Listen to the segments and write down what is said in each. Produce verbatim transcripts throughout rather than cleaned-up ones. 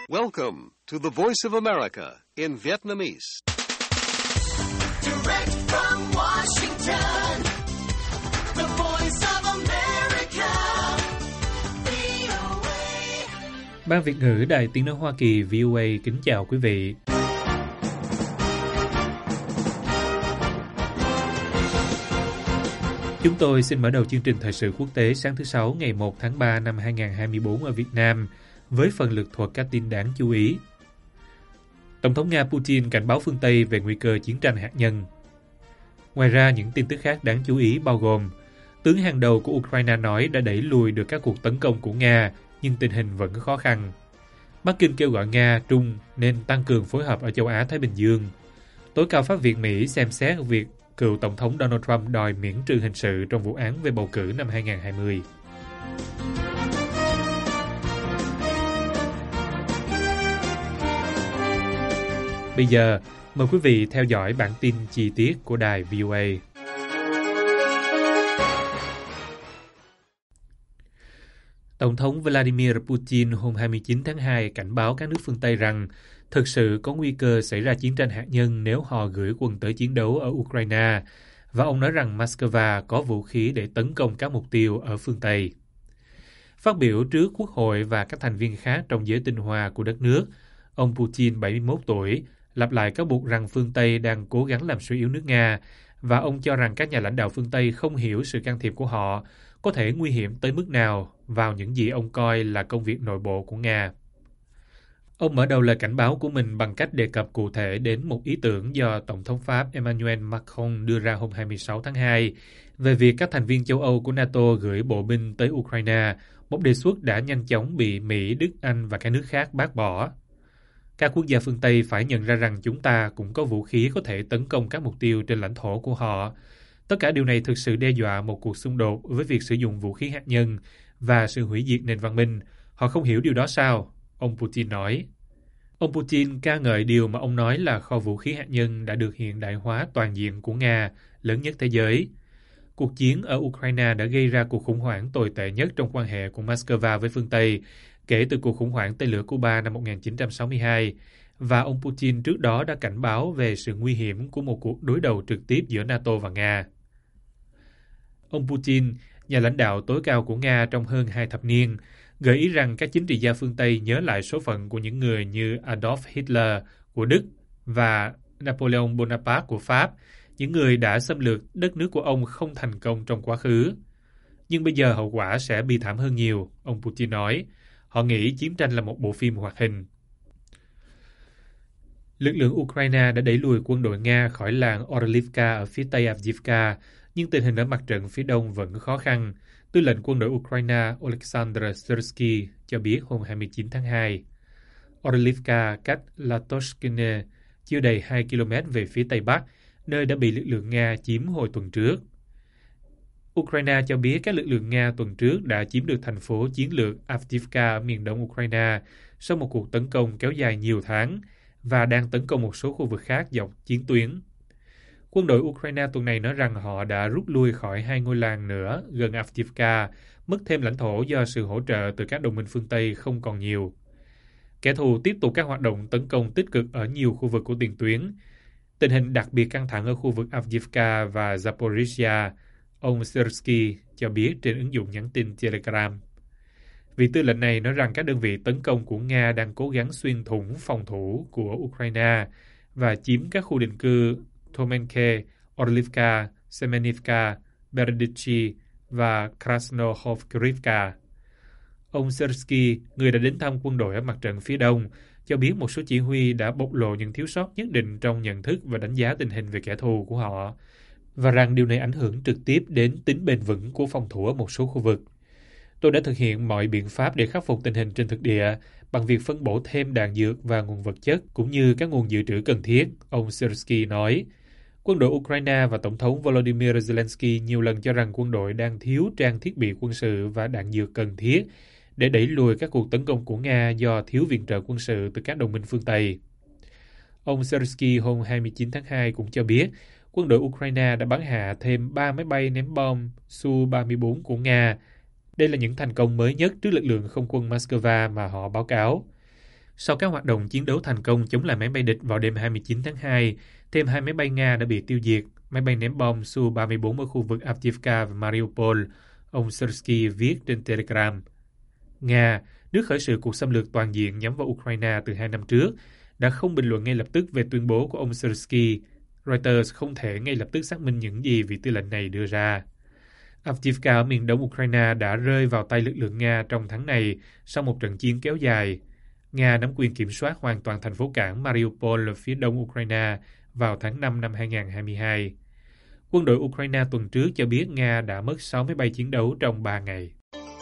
Welcome to the Voice of America in Vietnamese. Direct from Washington, the Voice of America, vê o a. Ban Việt ngữ Đài Tiếng nói Hoa Kỳ vê o a kính chào quý vị. Chúng tôi xin mở đầu chương trình thời sự quốc tế sáng thứ Sáu ngày một tháng ba năm hai nghìn không trăm hai mươi tư ở Việt Nam với phần lược thuật các tin đáng chú ý. Tổng thống Nga Putin cảnh báo phương Tây về nguy cơ chiến tranh hạt nhân. Ngoài ra, những tin tức khác đáng chú ý bao gồm tướng hàng đầu của Ukraine nói đã đẩy lùi được các cuộc tấn công của Nga, nhưng tình hình vẫn khó khăn. Bắc Kinh kêu gọi Nga, Trung nên tăng cường phối hợp ở châu Á-Thái Bình Dương. Tối cao pháp Việt Mỹ xem xét việc cựu Tổng thống Donald Trump đòi miễn trừ hình sự trong vụ án về bầu cử năm hai nghìn không trăm hai mươi. Bây giờ, mời quý vị theo dõi bản tin chi tiết của đài vê o a. Tổng thống Vladimir Putin hôm hai mươi chín tháng hai cảnh báo các nước phương Tây rằng thực sự có nguy cơ xảy ra chiến tranh hạt nhân nếu họ gửi quân tới chiến đấu ở Ukraine, và ông nói rằng Moscow có vũ khí để tấn công các mục tiêu ở phương Tây. Phát biểu trước Quốc hội và các thành viên khác trong giới tinh hoa của đất nước, ông Putin, bảy mươi mốt tuổi, lặp lại cáo buộc rằng phương Tây đang cố gắng làm suy yếu nước Nga, và ông cho rằng các nhà lãnh đạo phương Tây không hiểu sự can thiệp của họ có thể nguy hiểm tới mức nào vào những gì ông coi là công việc nội bộ của Nga. Ông mở đầu lời cảnh báo của mình bằng cách đề cập cụ thể đến một ý tưởng do Tổng thống Pháp Emmanuel Macron đưa ra hôm hai mươi sáu tháng hai về việc các thành viên châu Âu của NATO gửi bộ binh tới Ukraine, một đề xuất đã nhanh chóng bị Mỹ, Đức, Anh và các nước khác bác bỏ. Các quốc gia phương Tây phải nhận ra rằng chúng ta cũng có vũ khí có thể tấn công các mục tiêu trên lãnh thổ của họ. Tất cả điều này thực sự đe dọa một cuộc xung đột với việc sử dụng vũ khí hạt nhân và sự hủy diệt nền văn minh. Họ không hiểu điều đó sao? Ông Putin nói. Ông Putin ca ngợi điều mà ông nói là kho vũ khí hạt nhân đã được hiện đại hóa toàn diện của Nga, lớn nhất thế giới. Cuộc chiến ở Ukraine đã gây ra cuộc khủng hoảng tồi tệ nhất trong quan hệ của Moscow với phương Tây kể từ cuộc khủng hoảng tên lửa Cuba năm một nghìn chín trăm sáu mươi hai, và ông Putin trước đó đã cảnh báo về sự nguy hiểm của một cuộc đối đầu trực tiếp giữa NATO và Nga. Ông Putin, nhà lãnh đạo tối cao của Nga trong hơn hai thập niên, gợi ý rằng các chính trị gia phương Tây nhớ lại số phận của những người như Adolf Hitler của Đức và Napoleon Bonaparte của Pháp, những người đã xâm lược đất nước của ông không thành công trong quá khứ. Nhưng bây giờ hậu quả sẽ bi thảm hơn nhiều, ông Putin nói. Họ nghĩ chiến tranh là một bộ phim hoạt hình. Lực lượng Ukraine đã đẩy lùi quân đội Nga khỏi làng Orlivka ở phía tây Avdiivka, nhưng tình hình ở mặt trận phía đông vẫn khó khăn, Tư lệnh quân đội Ukraine Oleksandr Syrsky cho biết hôm hai mươi chín tháng hai. Orlivka cách Latoshkine chưa đầy hai ki lô mét về phía tây bắc, nơi đã bị lực lượng Nga chiếm hồi tuần trước. Ukraine cho biết các lực lượng Nga tuần trước đã chiếm được thành phố chiến lược Avdiivka ở miền đông Ukraine sau một cuộc tấn công kéo dài nhiều tháng và đang tấn công một số khu vực khác dọc chiến tuyến. Quân đội Ukraine tuần này nói rằng họ đã rút lui khỏi hai ngôi làng nữa gần Avdiivka, mất thêm lãnh thổ do sự hỗ trợ từ các đồng minh phương Tây không còn nhiều. Kẻ thù tiếp tục các hoạt động tấn công tích cực ở nhiều khu vực của tiền tuyến. Tình hình đặc biệt căng thẳng ở khu vực Avdiivka và Zaporizhia, ông Syrsky cho biết trên ứng dụng nhắn tin Telegram. Vị tư lệnh này nói rằng các đơn vị tấn công của Nga đang cố gắng xuyên thủng phòng thủ của Ukraine và chiếm các khu định cư Tomenke, Orlivka, Semenivka, Berdychi và Krasnohorivka. Ông Syrsky, người đã đến thăm quân đội ở mặt trận phía đông, cho biết một số chỉ huy đã bộc lộ những thiếu sót nhất định trong nhận thức và đánh giá tình hình về kẻ thù của họ, và rằng điều này ảnh hưởng trực tiếp đến tính bền vững của phòng thủ ở một số khu vực. Tôi đã thực hiện mọi biện pháp để khắc phục tình hình trên thực địa bằng việc phân bổ thêm đạn dược và nguồn vật chất cũng như các nguồn dự trữ cần thiết, ông Syrsky nói. Quân đội Ukraine và Tổng thống Volodymyr Zelensky nhiều lần cho rằng quân đội đang thiếu trang thiết bị quân sự và đạn dược cần thiết để đẩy lùi các cuộc tấn công của Nga do thiếu viện trợ quân sự từ các đồng minh phương Tây. Ông Syrsky hôm hai mươi chín tháng hai cũng cho biết quân đội Ukraine đã bắn hạ thêm ba máy bay ném bom Su ba mươi bốn của Nga. Đây là những thành công mới nhất trước lực lượng không quân Moscow mà họ báo cáo. Sau các hoạt động chiến đấu thành công chống lại máy bay địch vào đêm hai mươi chín tháng hai, thêm hai máy bay Nga đã bị tiêu diệt, máy bay ném bom Su ba mươi bốn ở khu vực Avdiivka và Mariupol, ông Syrsky viết trên Telegram. Nga, nước khởi sự cuộc xâm lược toàn diện nhắm vào Ukraine từ hai năm trước, đã không bình luận ngay lập tức về tuyên bố của ông Syrsky. Reuters không thể ngay lập tức xác minh những gì vị tư lệnh này đưa ra. Avdiivka ở miền đông Ukraine đã rơi vào tay lực lượng Nga trong tháng này sau một trận chiến kéo dài. Nga nắm quyền kiểm soát hoàn toàn thành phố cảng Mariupol ở phía đông Ukraine vào tháng năm năm hai nghìn không trăm hai mươi hai. Quân đội Ukraine tuần trước cho biết Nga đã mất sáu máy bay chiến đấu trong ba ngày.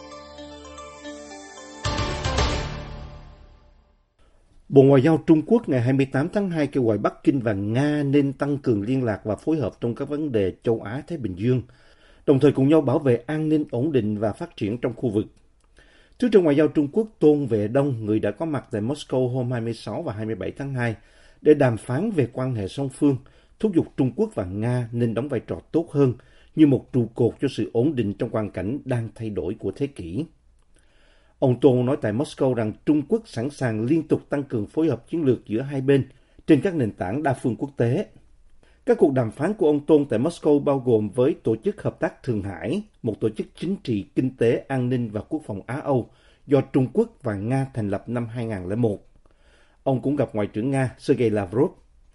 Bộ Ngoại giao Trung Quốc ngày hai mươi tám tháng hai kêu gọi Bắc Kinh và Nga nên tăng cường liên lạc và phối hợp trong các vấn đề châu Á-Thái Bình Dương, đồng thời cùng nhau bảo vệ an ninh, ổn định và phát triển trong khu vực. Thứ trưởng Ngoại giao Trung Quốc Tôn Vệ Đông, người đã có mặt tại Moscow hôm hai mươi sáu và hai mươi bảy tháng hai để đàm phán về quan hệ song phương, thúc giục Trung Quốc và Nga nên đóng vai trò tốt hơn như một trụ cột cho sự ổn định trong hoàn cảnh đang thay đổi của thế kỷ. Ông Tôn nói tại Moscow rằng Trung Quốc sẵn sàng liên tục tăng cường phối hợp chiến lược giữa hai bên trên các nền tảng đa phương quốc tế. Các cuộc đàm phán của ông Tôn tại Moscow bao gồm với Tổ chức Hợp tác Thượng Hải, một tổ chức chính trị, kinh tế, an ninh và quốc phòng Á-Âu do Trung Quốc và Nga thành lập năm hai nghìn không trăm lẻ một. Ông cũng gặp Ngoại trưởng Nga Sergei Lavrov.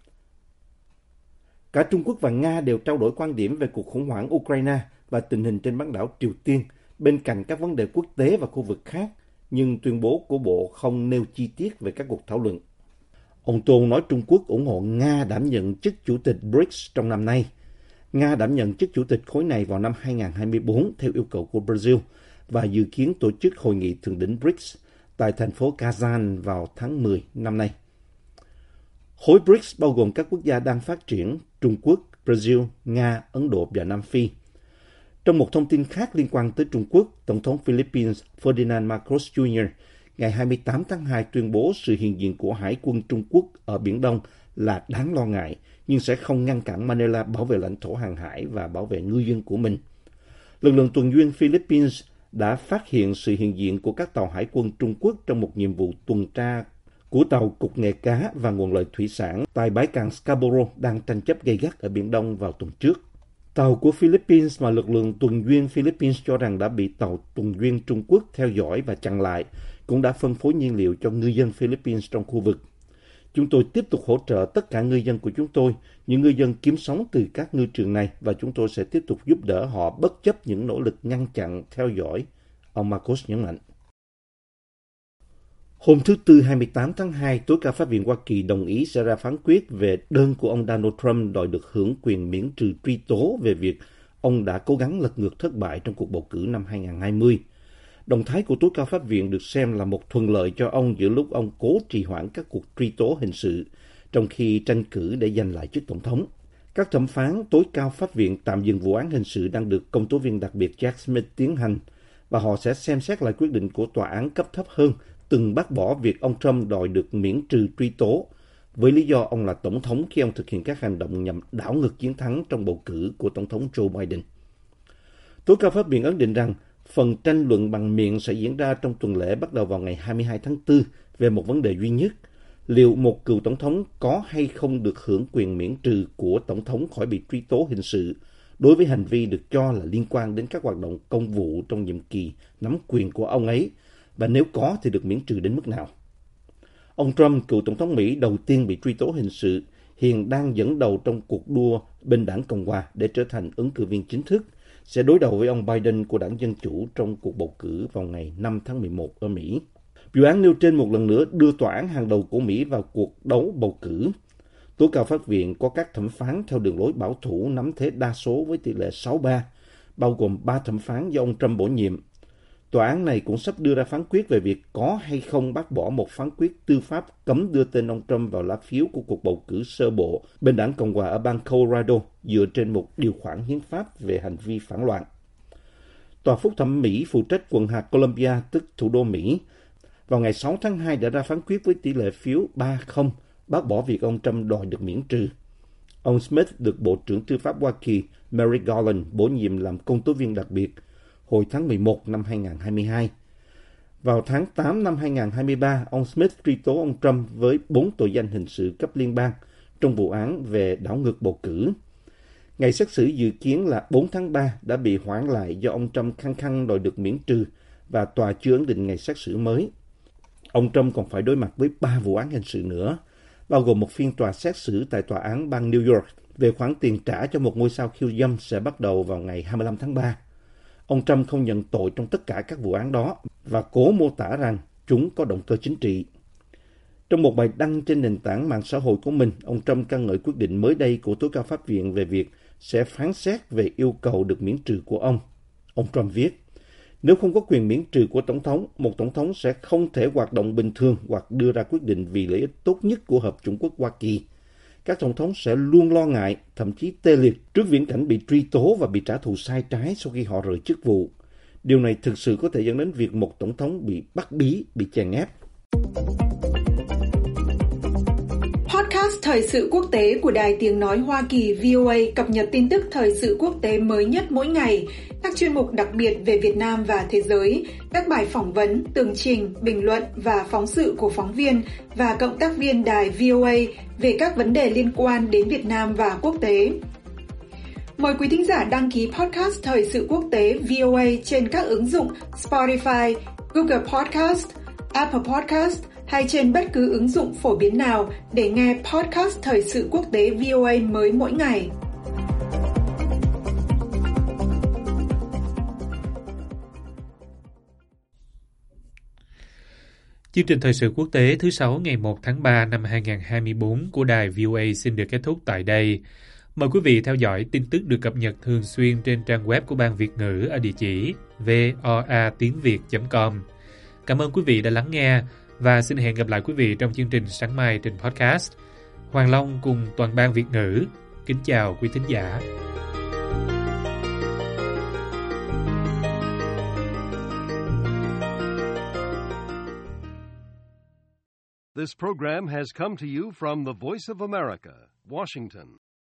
Cả Trung Quốc và Nga đều trao đổi quan điểm về cuộc khủng hoảng Ukraine và tình hình trên bán đảo Triều Tiên, bên cạnh các vấn đề quốc tế và khu vực khác, nhưng tuyên bố của Bộ không nêu chi tiết về các cuộc thảo luận. Ông Tôn nói Trung Quốc ủng hộ Nga đảm nhận chức chủ tịch bê rê i xê trong năm nay. Nga đảm nhận chức chủ tịch khối này vào năm hai nghìn không trăm hai mươi bốn theo yêu cầu của Brazil và dự kiến tổ chức hội nghị thượng đỉnh bê rê i xê tại thành phố Kazan vào tháng mười năm nay. Khối bê rê i xê bao gồm các quốc gia đang phát triển Trung Quốc, Brazil, Nga, Ấn Độ và Nam Phi. Trong một thông tin khác liên quan tới Trung Quốc, Tổng thống Philippines Ferdinand Marcos Junior ngày hai mươi tám tháng hai tuyên bố sự hiện diện của Hải quân Trung Quốc ở Biển Đông là đáng lo ngại, nhưng sẽ không ngăn cản Manila bảo vệ lãnh thổ hàng hải và bảo vệ ngư dân của mình. Lực lượng tuần duyên Philippines đã phát hiện sự hiện diện của các tàu hải quân Trung Quốc trong một nhiệm vụ tuần tra của tàu Cục Nghề Cá và Nguồn lợi Thủy sản tại bãi cảng Scarborough đang tranh chấp gay gắt ở Biển Đông vào tuần trước. Tàu của Philippines mà lực lượng tuần duyên Philippines cho rằng đã bị tàu tuần duyên Trung Quốc theo dõi và chặn lại, cũng đã phân phối nhiên liệu cho ngư dân Philippines trong khu vực. Chúng tôi tiếp tục hỗ trợ tất cả ngư dân của chúng tôi, những ngư dân kiếm sống từ các ngư trường này, và chúng tôi sẽ tiếp tục giúp đỡ họ bất chấp những nỗ lực ngăn chặn, theo dõi, ông Marcos nhấn mạnh. Hôm thứ Tư hai mươi tám tháng hai, Tối cao Pháp viện Hoa Kỳ đồng ý sẽ ra phán quyết về đơn của ông Donald Trump đòi được hưởng quyền miễn trừ truy tố về việc ông đã cố gắng lật ngược thất bại trong cuộc bầu cử năm hai nghìn không trăm hai mươi. Động thái của Tối cao Pháp viện được xem là một thuận lợi cho ông giữa lúc ông cố trì hoãn các cuộc truy tố hình sự, trong khi tranh cử để giành lại chức tổng thống. Các thẩm phán Tối cao Pháp viện tạm dừng vụ án hình sự đang được công tố viên đặc biệt Jack Smith tiến hành, và họ sẽ xem xét lại quyết định của tòa án cấp thấp hơn từng bác bỏ việc ông Trump đòi được miễn trừ truy tố, với lý do ông là tổng thống khi ông thực hiện các hành động nhằm đảo ngược chiến thắng trong bầu cử của tổng thống Joe Biden. Tối cao Pháp viện ấn định rằng phần tranh luận bằng miệng sẽ diễn ra trong tuần lễ bắt đầu vào ngày hai mươi hai tháng tư về một vấn đề duy nhất: liệu một cựu tổng thống có hay không được hưởng quyền miễn trừ của tổng thống khỏi bị truy tố hình sự đối với hành vi được cho là liên quan đến các hoạt động công vụ trong nhiệm kỳ nắm quyền của ông ấy, và nếu có thì được miễn trừ đến mức nào. Ông Trump, cựu tổng thống Mỹ đầu tiên bị truy tố hình sự, hiện đang dẫn đầu trong cuộc đua bên đảng Cộng hòa để trở thành ứng cử viên chính thức, sẽ đối đầu với ông Biden của đảng Dân Chủ trong cuộc bầu cử vào ngày năm tháng mười một ở Mỹ. Vụ án nêu trên một lần nữa đưa tòa án hàng đầu của Mỹ vào cuộc đấu bầu cử. Tối cao Pháp viện có các thẩm phán theo đường lối bảo thủ nắm thế đa số với tỷ lệ sáu ba, bao gồm ba thẩm phán do ông Trump bổ nhiệm. Tòa án này cũng sắp đưa ra phán quyết về việc có hay không bác bỏ một phán quyết tư pháp cấm đưa tên ông Trump vào lá phiếu của cuộc bầu cử sơ bộ bên đảng Cộng hòa ở bang Colorado dựa trên một điều khoản hiến pháp về hành vi phản loạn. Tòa phúc thẩm Mỹ phụ trách quận hạt Columbia, tức thủ đô Mỹ, vào ngày sáu tháng hai đã ra phán quyết với tỷ lệ phiếu ba không bác bỏ việc ông Trump đòi được miễn trừ. Ông Smith được Bộ trưởng Tư pháp Hoa Kỳ Merrick Garland bổ nhiệm làm công tố viên đặc biệt hồi tháng mười một năm hai nghìn không trăm hai mươi hai. Vào tháng tám năm hai nghìn không trăm hai mươi ba, ông Smith truy tố ông Trump với bốn tội danh hình sự cấp liên bang trong vụ án về đảo ngược bầu cử. Ngày xét xử dự kiến là bốn tháng ba đã bị hoãn lại do ông Trump khăng khăng đòi được miễn trừ và tòa chưa ấn định ngày xét xử mới. Ông Trump còn phải đối mặt với ba vụ án hình sự nữa, bao gồm một phiên tòa xét xử tại tòa án bang New York về khoản tiền trả cho một ngôi sao khiêu dâm sẽ bắt đầu vào ngày hai mươi lăm tháng ba. Ông Trump không nhận tội trong tất cả các vụ án đó và cố mô tả rằng chúng có động cơ chính trị. Trong một bài đăng trên nền tảng mạng xã hội của mình, ông Trump ca ngợi quyết định mới đây của tối cao pháp viện về việc sẽ phán xét về yêu cầu được miễn trừ của ông. Ông Trump viết, nếu không có quyền miễn trừ của Tổng thống, một Tổng thống sẽ không thể hoạt động bình thường hoặc đưa ra quyết định vì lợi ích tốt nhất của Hợp chủng quốc Hoa Kỳ. Các Tổng thống sẽ luôn lo ngại, thậm chí tê liệt trước viễn cảnh bị truy tố và bị trả thù sai trái sau khi họ rời chức vụ. Điều này thực sự có thể dẫn đến việc một Tổng thống bị bắt bí, bị chèn ép. Podcast Thời sự quốc tế của Đài Tiếng Nói Hoa Kỳ vê o a cập nhật tin tức thời sự quốc tế mới nhất mỗi ngày, các chuyên mục đặc biệt về Việt Nam và thế giới, các bài phỏng vấn, tường trình, bình luận và phóng sự của phóng viên và cộng tác viên đài vê o a về các vấn đề liên quan đến Việt Nam và quốc tế. Mời quý thính giả đăng ký podcast Thời sự quốc tế vê o a trên các ứng dụng Spotify, Google Podcast, Apple Podcast hay trên bất cứ ứng dụng phổ biến nào để nghe podcast Thời sự quốc tế vê o a mới mỗi ngày. Chương trình Thời sự quốc tế thứ Sáu ngày một tháng ba năm hai nghìn không trăm hai mươi tư của đài vê o a xin được kết thúc tại đây. Mời quý vị theo dõi tin tức được cập nhật thường xuyên trên trang web của Ban Việt ngữ ở địa chỉ voa tiếng việt chấm com. Cảm ơn quý vị đã lắng nghe và xin hẹn gặp lại quý vị trong chương trình sáng mai trên podcast. Hoàng Long cùng toàn ban Việt ngữ kính chào quý thính giả. This program has come to you from the Voice of America, Washington.